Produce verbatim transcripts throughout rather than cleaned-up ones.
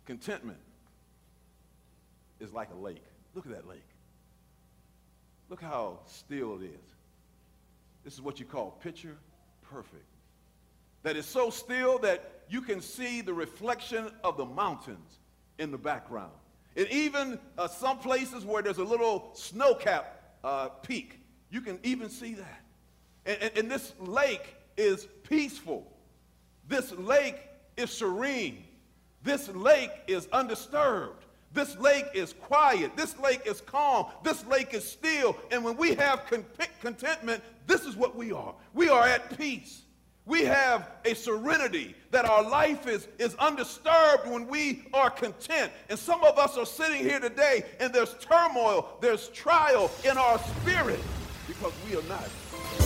Contentment is like a lake. Look at that lake. Look how still it is. This is what you call picture perfect. That is so still that you can see the reflection of the mountains in the background. And even uh, some places where there's a little snow-capped uh, peak, you can even see that. And, and, and this lake is peaceful. This lake is serene. This lake is undisturbed. This lake is quiet. This lake is calm. This lake is still. And when we have con- contentment, this is what we are. We are at peace. We have a serenity that our life is, is undisturbed when we are content. And some of us are sitting here today and there's turmoil, there's trial in our spirit because we are not.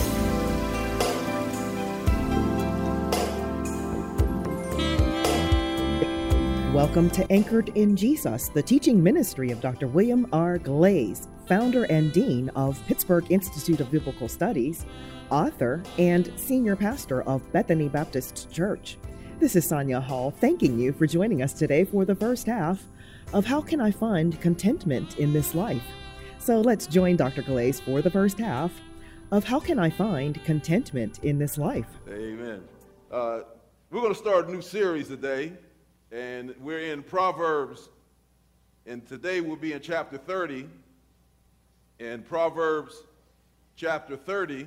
Welcome to Anchored in Jesus, the teaching ministry of Doctor William R. Glaze, founder and dean of Pittsburgh Institute of Biblical Studies, author, and senior pastor of Bethany Baptist Church. This is Sonia Hall thanking you for joining us today for the first half of How Can I Find Contentment in This Life? So let's join Doctor Glaze for the first half of How Can I Find Contentment in This Life? Amen. Uh, we're going to start a new series today, and we're in Proverbs, and today we'll be in chapter thirty, and Proverbs chapter thirty.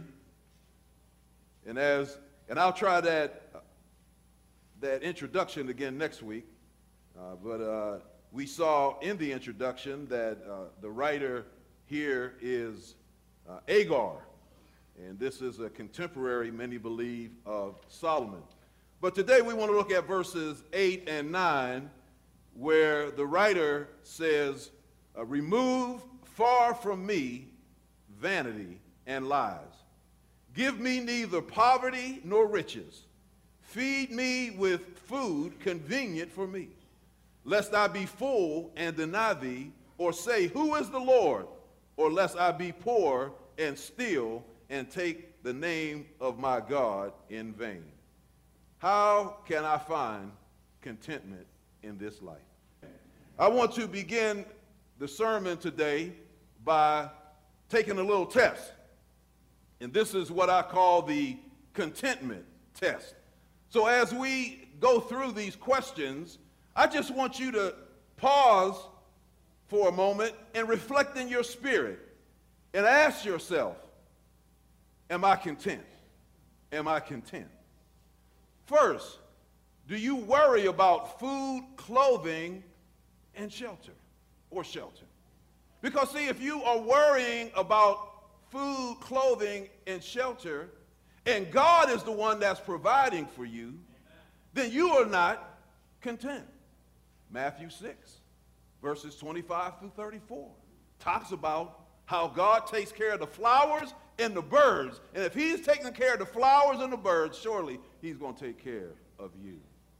And as and I'll try that uh, that introduction again next week. Uh, but uh, we saw in the introduction that uh, the writer here is uh, Agur, and this is a contemporary, many believe, of Solomon. But today we want to look at verses eight and nine, where the writer says, uh, "Remove far from me vanity and lies. Give me neither poverty nor riches. Feed me with food convenient for me, lest I be full and deny thee, or say, who is the Lord? Or lest I be poor and steal and take the name of my God in vain." How can I find contentment in this life? I want to begin the sermon today by taking a little test. And this is what I call the contentment test. So as we go through these questions, I just want you to pause for a moment and reflect in your spirit and ask yourself, am I content? Am I content? First, do you worry about food, clothing, and shelter, or shelter? Because see, if you are worrying about food, clothing, and shelter, and God is the one that's providing for you, then you are not content. Matthew six, verses twenty-five through thirty-four, talks about how God takes care of the flowers and the birds. And if he's taking care of the flowers and the birds, surely he's going to take care of you.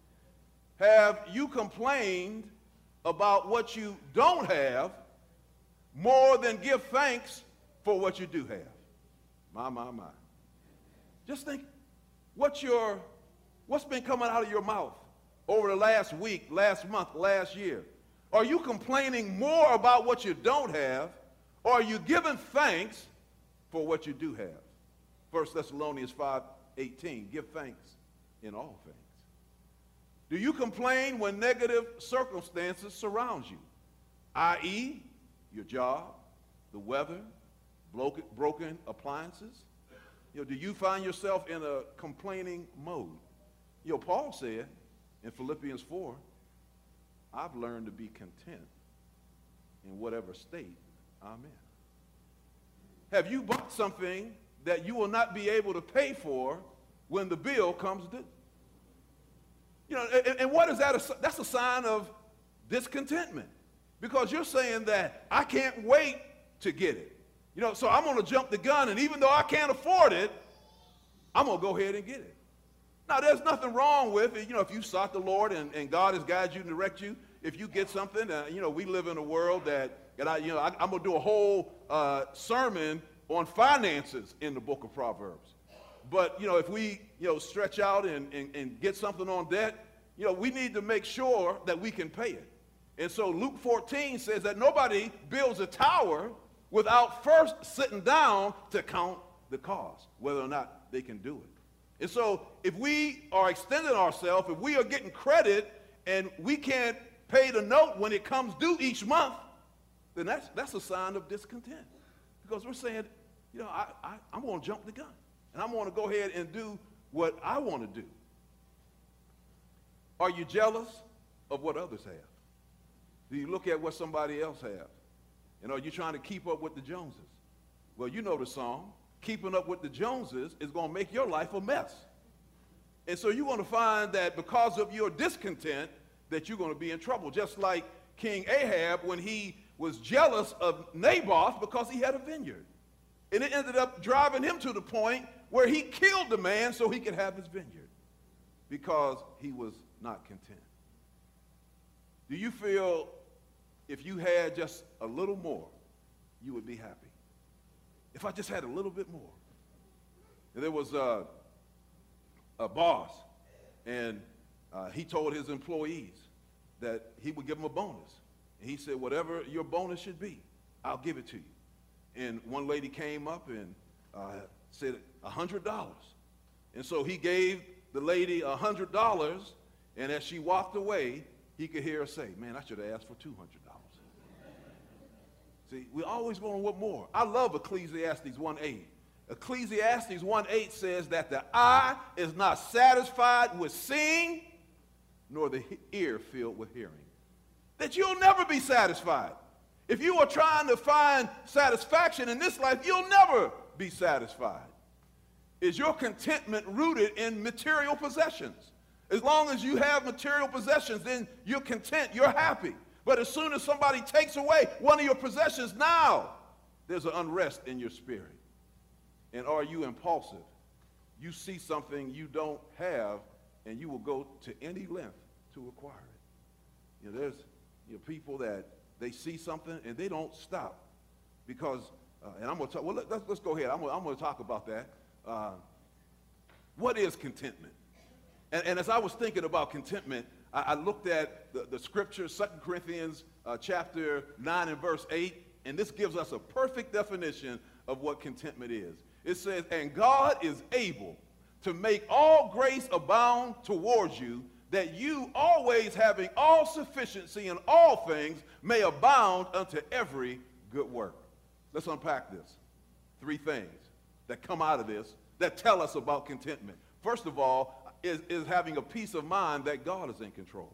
Have you complained about what you don't have more than give thanks for what you do have? My, my, my. Just think what your, what's been coming out of your mouth over the last week, last month, last year. Are you complaining more about what you don't have, or are you giving thanks for what you do have? First Thessalonians five eighteen, give thanks in all things. Do you complain when negative circumstances surround you, that is your job, the weather, broken, broken appliances? You know, do you find yourself in a complaining mode? You know, Paul said in Philippians four, I've learned to be content in whatever state I'm in. Have you bought something that you will not be able to pay for when the bill comes due? You know, and, and what is that? That's a sign of discontentment, because you're saying that I can't wait to get it. You know, so I'm going to jump the gun, and even though I can't afford it, I'm going to go ahead and get it. Now, there's nothing wrong with it. You know, if you sought the Lord and, and God has guided you and direct you, if you get something, uh, you know, we live in a world that, that I, you know, I, I'm going to do a whole uh, sermon on finances in the book of Proverbs. But, you know, if we, you know, stretch out and, and, and get something on debt, you know, we need to make sure that we can pay it. And so Luke fourteen says that nobody builds a tower without first sitting down to count the cost, whether or not they can do it. And so if we are extending ourselves, if we are getting credit and we can't pay the note when it comes due each month, then that's, that's a sign of discontent. Because we're saying, you know, I, I, I'm going to jump the gun. And I'm going to go ahead and do what I want to do. Are you jealous of what others have? Do you look at what somebody else has? And are you trying to keep up with the Joneses? Well, you know the song. Keeping up with the Joneses is going to make your life a mess. And so you're going to find that because of your discontent, that you're going to be in trouble. Just like King Ahab when he was jealous of Naboth because he had a vineyard. And it ended up driving him to the point where he killed the man so he could have his vineyard because he was not content. Do you feel if you had just a little more, you would be happy? If I just had a little bit more. And there was a, a boss, and uh, he told his employees that he would give them a bonus. And he said, whatever your bonus should be, I'll give it to you. And one lady came up and uh, said one hundred dollars. And so he gave the lady one hundred dollars, and as she walked away, he could hear her say, man, I should have asked for two hundred dollars. See, we always want to want more. I love Ecclesiastes one eight. Ecclesiastes one eight says that the eye is not satisfied with seeing, nor the ear filled with hearing. That you'll never be satisfied. If you are trying to find satisfaction in this life, you'll never be satisfied. Is your contentment rooted in material possessions? As long as you have material possessions, then you're content, you're happy. But as soon as somebody takes away one of your possessions, now there's an unrest in your spirit. And are you impulsive? You see something you don't have, and you will go to any length to acquire it. You know, there's you know, people that they see something and they don't stop because, uh, and I'm going to talk, well, let, let's, let's go ahead. I'm going I'm to talk about that. Uh, what is contentment? And, and as I was thinking about contentment, I, I looked at the, the scripture, Second Corinthians uh, chapter nine and verse eight, and this gives us a perfect definition of what contentment is. It says, and God is able to make all grace abound towards you, that you always having all sufficiency in all things may abound unto every good work. Let's unpack this. Three things that come out of this that tell us about contentment. First of all, is, is having a peace of mind that God is in control.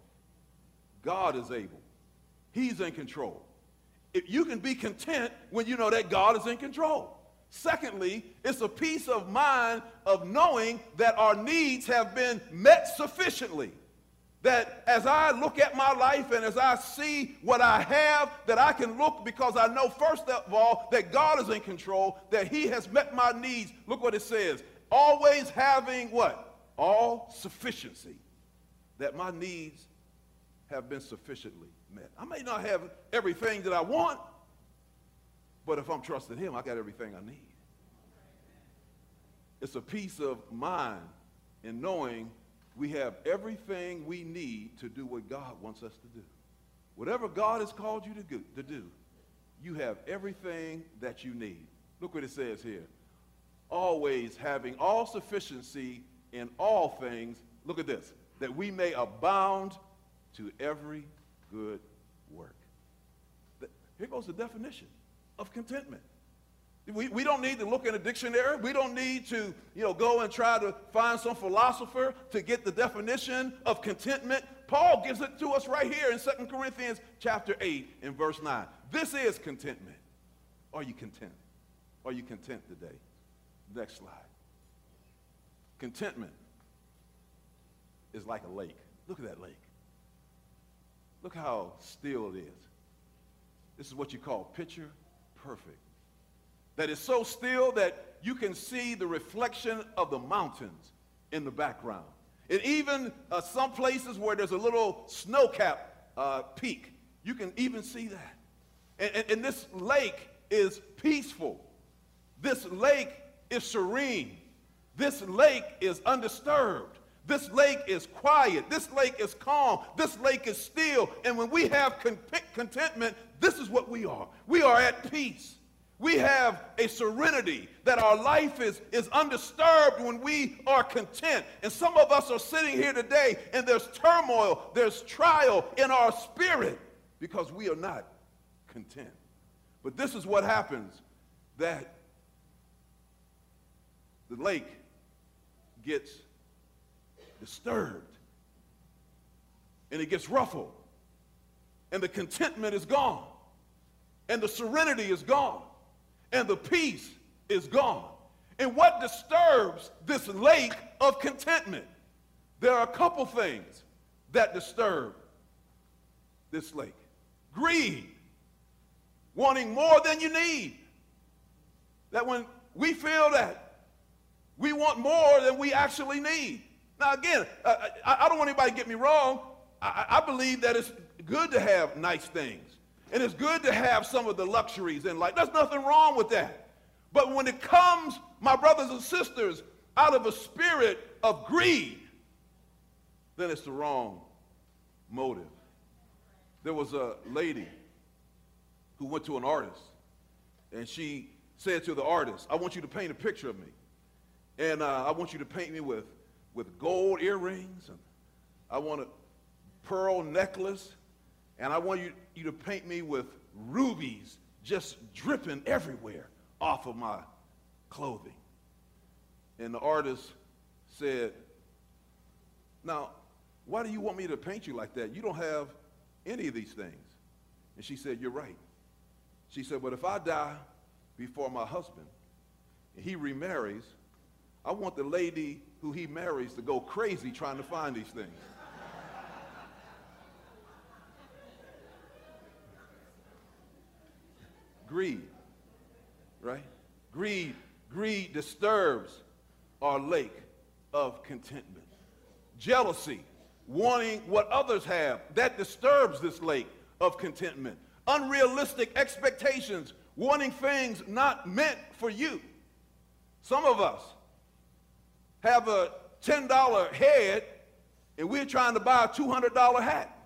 God is able. He's in control. If you can be content when you know that God is in control. Secondly, it's a peace of mind of knowing that our needs have been met sufficiently. That as I look at my life and as I see what I have, that I can look because I know first of all that God is in control, that he has met my needs. Look what it says. Always having what? All sufficiency. That my needs have been sufficiently met. I may not have everything that I want, but if I'm trusting him, I got everything I need. It's a peace of mind in knowing we have everything we need to do what God wants us to do. Whatever God has called you to do, to do, you have everything that you need. Look what it says here. Always having all sufficiency in all things, look at this, that we may abound to every good work. Here goes the definition of contentment. We, we don't need to look in a dictionary. We don't need to, you know, go and try to find some philosopher to get the definition of contentment. Paul gives it to us right here in Second Corinthians chapter eight and verse nine. This is contentment. Are you content? Are you content today? Next slide. Contentment is like a lake. Look at that lake. Look how still it is. This is what you call picture perfect. That is so still that you can see the reflection of the mountains in the background. And even uh, some places where there's a little snow-capped uh, peak, you can even see that. And, and, and this lake is peaceful. This lake is serene. This lake is undisturbed. This lake is quiet. This lake is calm. This lake is still. And when we have con- contentment, this is what we are. We are at peace. We have a serenity that our life is, is undisturbed when we are content. And some of us are sitting here today and there's turmoil, there's trial in our spirit because we are not content. But this is what happens, that the lake gets disturbed and it gets ruffled and the contentment is gone and the serenity is gone and the peace is gone. And what disturbs this lake of contentment? There are a couple things that disturb this lake. Greed, wanting more than you need. That when we feel that we want more than we actually need. Now again, I, I don't want anybody to get me wrong. I, I believe that it's good to have nice things. And it's good to have some of the luxuries in life. There's nothing wrong with that. But when it comes, my brothers and sisters, out of a spirit of greed, then it's the wrong motive. There was a lady who went to an artist, and she said to the artist, I want you to paint a picture of me. And uh, I want you to paint me with, with gold earrings, and I want a pearl necklace, and I want you, you to paint me with rubies just dripping everywhere off of my clothing. And the artist said, now, why do you want me to paint you like that? You don't have any of these things. And she said, you're right. She said, but if I die before my husband and he remarries, I want the lady who he marries to go crazy trying to find these things. Greed, right? Greed, greed disturbs our lake of contentment. Jealousy, wanting what others have, that disturbs this lake of contentment. Unrealistic expectations, wanting things not meant for you. Some of us have a ten dollar head and we're trying to buy a two hundred dollar hat.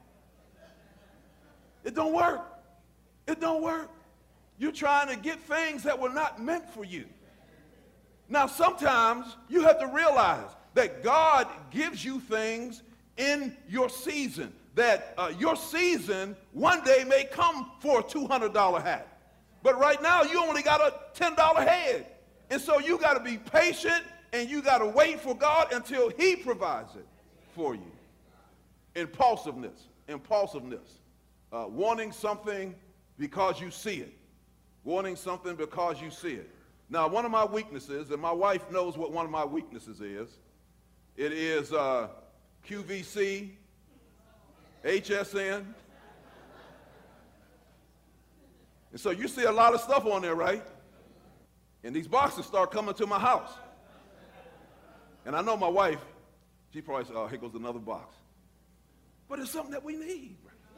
It don't work. It don't work. You're trying to get things that were not meant for you. Now, sometimes you have to realize that God gives you things in your season, that uh, your season one day may come for a two hundred dollar hat. But right now, you only got a ten dollar head. And so you got to be patient and you got to wait for God until he provides it for you. Impulsiveness, impulsiveness, uh, wanting something because you see it. Wanting something because you see it. Now, one of my weaknesses, and my wife knows what one of my weaknesses is, it is uh, Q V C, H S N. And so you see a lot of stuff on there, right? And these boxes start coming to my house. And I know my wife, she probably said, oh, here goes another box. But it's something that we need.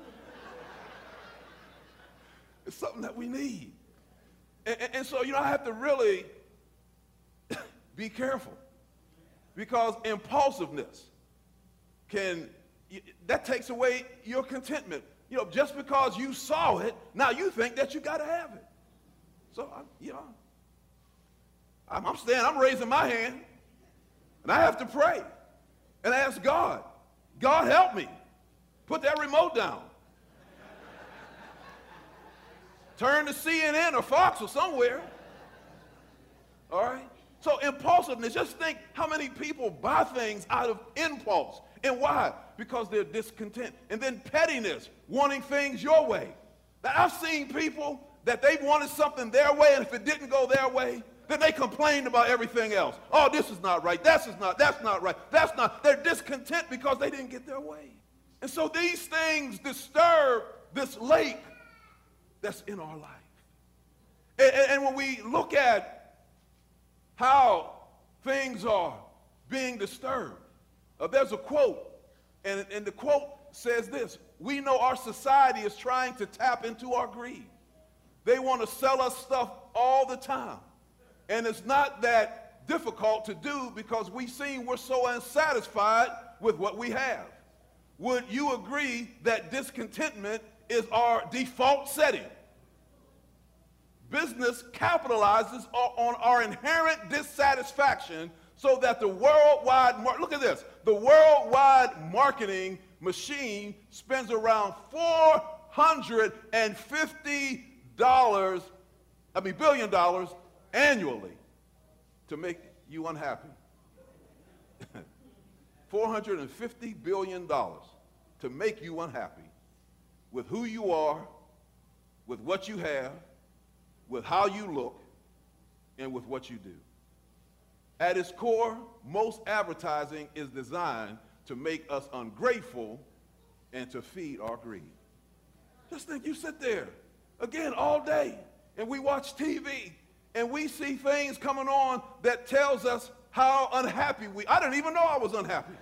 It's something that we need. And, and, and so, you know, I have to really be careful because impulsiveness can, that takes away your contentment. You know, just because you saw it, now you think that you got to have it. So, I, you know, I'm, I'm standing, I'm raising my hand, and I have to pray and ask God, God help me. Put that remote down. Turn to C N N or Fox or somewhere. All right? So impulsiveness, just think how many people buy things out of impulse. And why? Because they're discontent. And then pettiness, wanting things your way. Now, I've seen people that they wanted something their way, and if it didn't go their way, then they complained about everything else. Oh, this is not right. That's is not, that's not right. That's not. They're discontent because they didn't get their way. And so these things disturb this lake that's in our life. And, and, and when we look at how things are being disturbed, uh, there's a quote, and, and the quote says this: we know our society is trying to tap into our greed. They want to sell us stuff all the time. And it's not that difficult to do because we seem we're so unsatisfied with what we have. Would you agree that discontentment is our default setting? Business capitalizes on our inherent dissatisfaction so that the worldwide, mar- look at this, the worldwide marketing machine spends around four hundred fifty dollars, I mean billion dollars annually to make you unhappy. four hundred fifty billion dollars to make you unhappy with who you are, with what you have, with how you look, and with what you do. At its core, most advertising is designed to make us ungrateful and to feed our greed. Just think, you sit there, again, all day, and we watch T V, and we see things coming on that tells us how unhappy we, I didn't even know I was unhappy.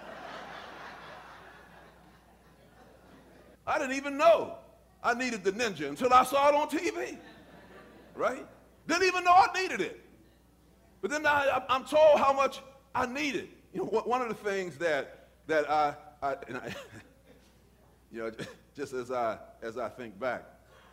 I didn't even know I needed the Ninja until I saw it on T V, right? Didn't even know I needed it. But then I, I'm told how much I need it. You know, one of the things that, that I, I, and I you know, just as I, as I think back,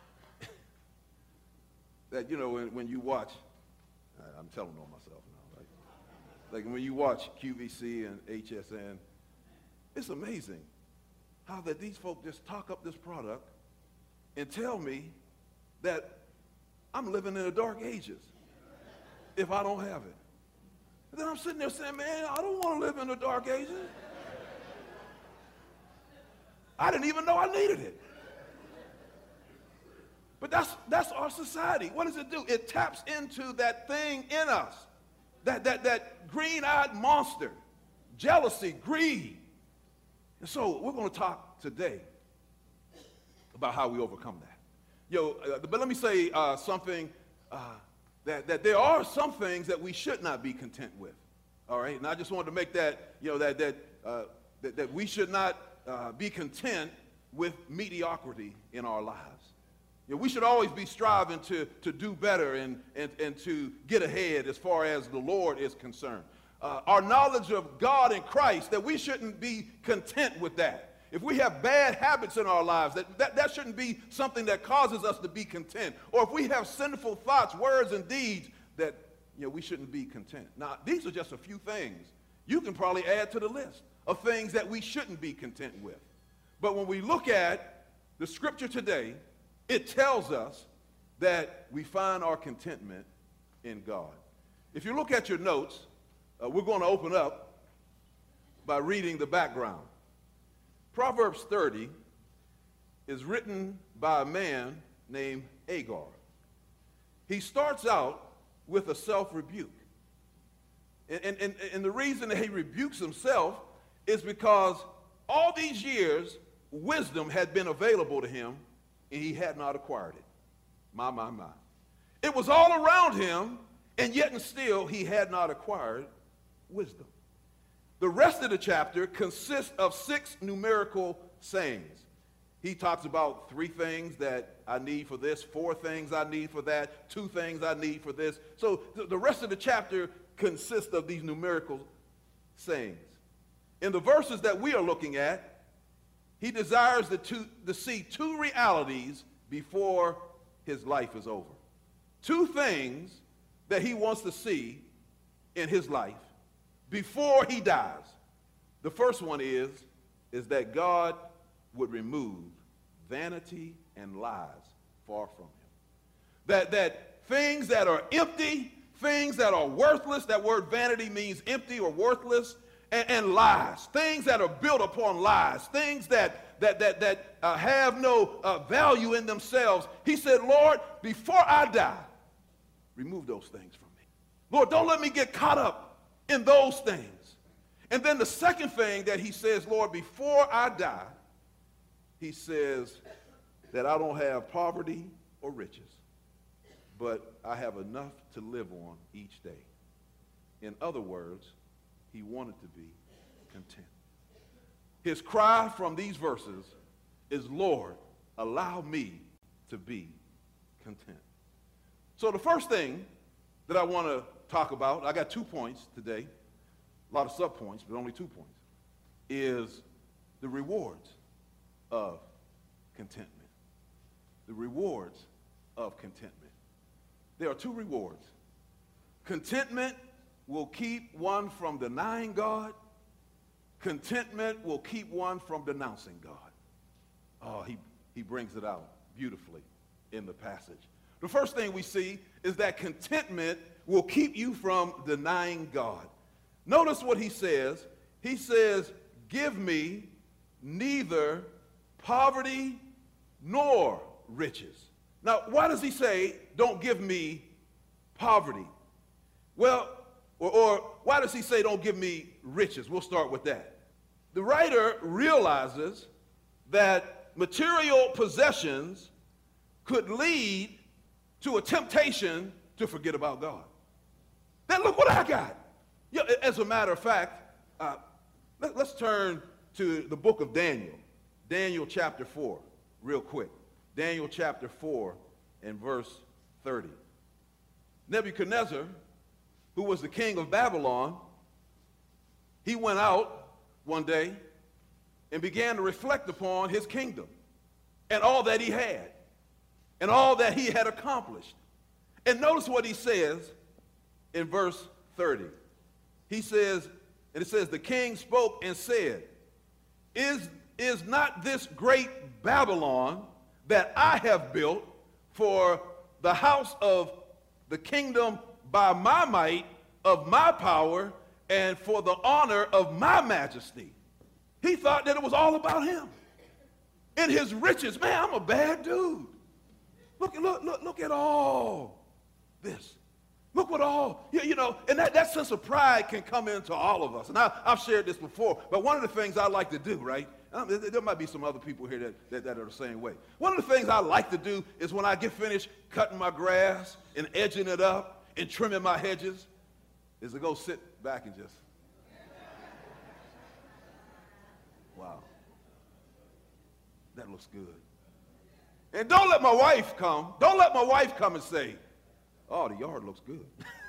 that, you know, when, when you watch, I'm telling on myself now, right? Like when you watch Q V C and H S N, it's amazing how that these folk just talk up this product and tell me that I'm living in the dark ages if I don't have it. And then I'm sitting there saying, man, I don't want to live in the dark ages. I didn't even know I needed it. But that's, that's our society. What does it do? It taps into that thing in us, that, that, that green-eyed monster, jealousy, greed. And so we're going to talk today about how we overcome that. Yo, uh, but let me say uh, something, uh, that, that there are some things that we should not be content with, all right? And I just wanted to make that, you know, that, that, uh, that, that we should not uh, be content with mediocrity in our lives. You know, we should always be striving to, to do better and, and, and to get ahead as far as the Lord is concerned. Uh, our knowledge of God and Christ, that we shouldn't be content with that. If we have bad habits in our lives, that, that, that shouldn't be something that causes us to be content. Or if we have sinful thoughts, words, and deeds, that, you know, we shouldn't be content. Now, these are just a few things. You can probably add to the list of things that we shouldn't be content with. But when we look at the scripture today, it tells us that we find our contentment in God. If you look at your notes, uh, we're going to open up by reading the background. Proverbs thirty is written by a man named Agur. He starts out with a self-rebuke. And, and, and the reason that he rebukes himself is because all these years, wisdom had been available to him, and he had not acquired it. My, my, my. It was all around him, and yet and still he had not acquired wisdom. The rest of the chapter consists of six numerical sayings. He talks about three things that I need for this, four things I need for that, two things I need for this. So th- the rest of the chapter consists of these numerical sayings. In the verses that we are looking at, he desires to, to, to see two realities before his life is over. Two things that he wants to see in his life before he dies. The first one is, is that God would remove vanity and lies far from him. That, that things that are empty, things that are worthless, that word vanity means empty or worthless, and, and lies, things that are built upon lies, things that, that, that, that uh, have no uh, value in themselves. He said, Lord, before I die, remove those things from me. Lord, don't let me get caught up in those things. And then the second thing that he says, Lord, before I die, he says that I don't have poverty or riches, but I have enough to live on each day. In other words, he wanted to be content. His cry from these verses is, Lord, allow me to be content. So the first thing that I want to talk about, I got two points today, a lot of sub-points, but only two points, is the rewards of contentment. The rewards of contentment. There are two rewards. Contentment will keep one from denying God. Contentment will keep one from denouncing God. Oh, he, he brings it out beautifully in the passage. The first thing we see is that contentment will keep you from denying God. Notice what he says. He says, give me neither poverty nor riches. Now, why does he say, don't give me poverty? Well, or, or why does he say, don't give me riches? We'll start with that. The writer realizes that material possessions could lead to a temptation to forget about God. Then look what I got. Yeah, as a matter of fact, uh, let, let's turn to the book of Daniel, Daniel chapter four, real quick. Daniel chapter four and verse thirty. Nebuchadnezzar, who was the king of Babylon, he went out one day and began to reflect upon his kingdom and all that he had and all that he had accomplished. And notice what he says in verse thirty. He says, and it says, the king spoke and said, is, is not this great Babylon that I have built for the house of the kingdom by my might of my power and for the honor of my majesty? He thought that it was all about him. In his riches, man, I'm a bad dude. Look, look, look, look at all this. Look what all, you, you know, and that, that sense of pride can come into all of us. And I, I've shared this before, but one of the things I like to do, right, um, there, there might be some other people here that, that, that are the same way. One of the things I like to do is when I get finished cutting my grass and edging it up and trimming my hedges, is to go sit back and just, wow, that looks good. And don't let my wife come, don't let my wife come and say, oh, the yard looks good.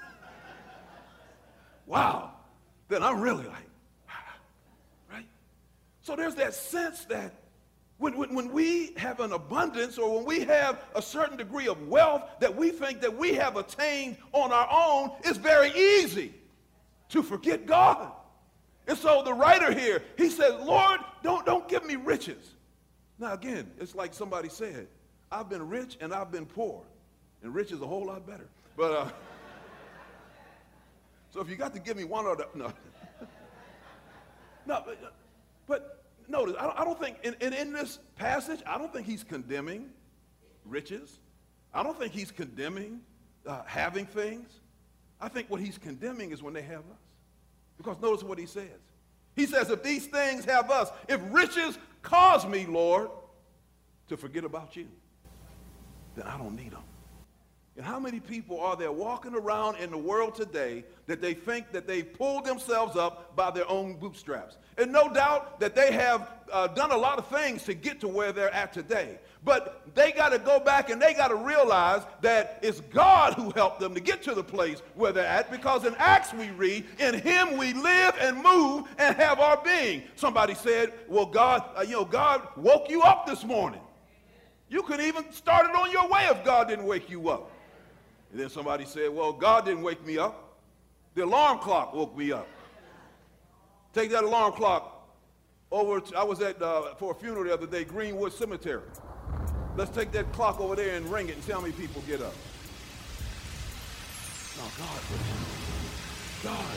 Wow. Then I'm really like, right? So there's that sense that when, when, when we have an abundance or when we have a certain degree of wealth that we think that we have attained on our own, it's very easy to forget God. And so the writer here, he says, Lord, don't, don't give me riches. Now again, it's like somebody said, I've been rich and I've been poor. And rich is a whole lot better. But, uh, so if you got to give me one or the, no. no, but, but notice, I don't, I don't think, in, in, in this passage, I don't think he's condemning riches. I don't think he's condemning uh, having things. I think what he's condemning is when they have us. Because notice what he says. He says, if these things have us, if riches cause me, Lord, to forget about you, then I don't need them. And how many people are there walking around in the world today that they think that they pulled themselves up by their own bootstraps? And no doubt that they have uh, done a lot of things to get to where they're at today. But they got to go back and they got to realize that it's God who helped them to get to the place where they're at, because in Acts we read, in him we live and move and have our being. Somebody said, well, God, uh, you know, God woke you up this morning. You could even start it on your way if God didn't wake you up. And then somebody said, well, God didn't wake me up. The alarm clock woke me up. Take that alarm clock over to, I was at, uh, for a funeral the other day, Greenwood Cemetery. Let's take that clock over there and ring it and see how many people get up. No, God. God.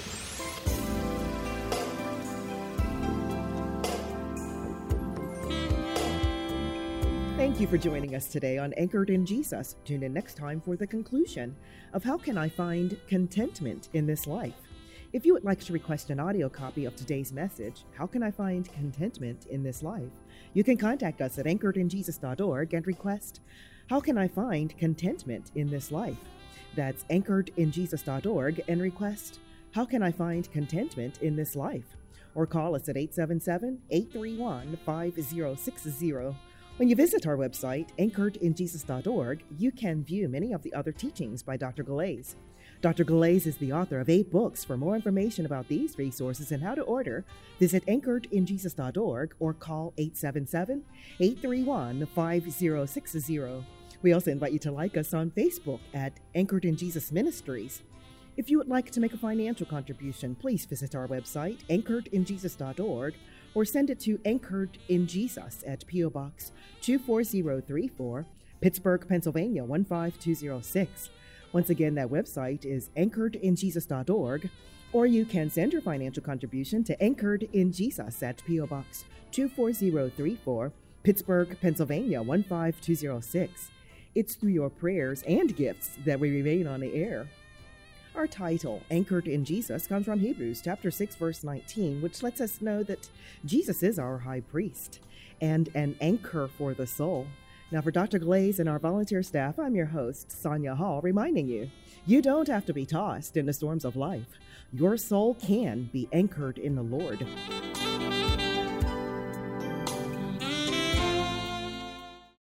Thank you for joining us today on Anchored in Jesus. Tune in next time for the conclusion of How Can I Find Contentment in This Life? If you would like to request an audio copy of today's message, How Can I Find Contentment in This Life? You can contact us at anchored in jesus dot org and request, How Can I Find Contentment in This Life? That's anchored in jesus dot org and request, How Can I Find Contentment in This Life? Or call us at eight seven seven, eight three one, five zero six zero. When you visit our website, anchored in jesus dot org, you can view many of the other teachings by Doctor Galais. Doctor Glaze is the author of eight books. For more information about these resources and how to order, visit anchored in jesus dot org or call eight seven seven, eight three one, five zero six zero. We also invite you to like us on Facebook at Anchored in Jesus Ministries. If you would like to make a financial contribution, please visit our website, anchored in jesus dot org, or send it to Anchored in Jesus at P O Box two four zero three four, Pittsburgh, Pennsylvania one five two zero six. Once again, that website is anchored in jesus dot org, or you can send your financial contribution to Anchored in Jesus at P O Box two four zero three four, Pittsburgh, Pennsylvania one five two zero six. It's through your prayers and gifts that we remain on the air. Our title, Anchored in Jesus, comes from Hebrews chapter six, verse nineteen, which lets us know that Jesus is our high priest and an anchor for the soul. Now, for Doctor Glaze and our volunteer staff, I'm your host, Sonia Hall, reminding you, you don't have to be tossed in the storms of life. Your soul can be anchored in the Lord.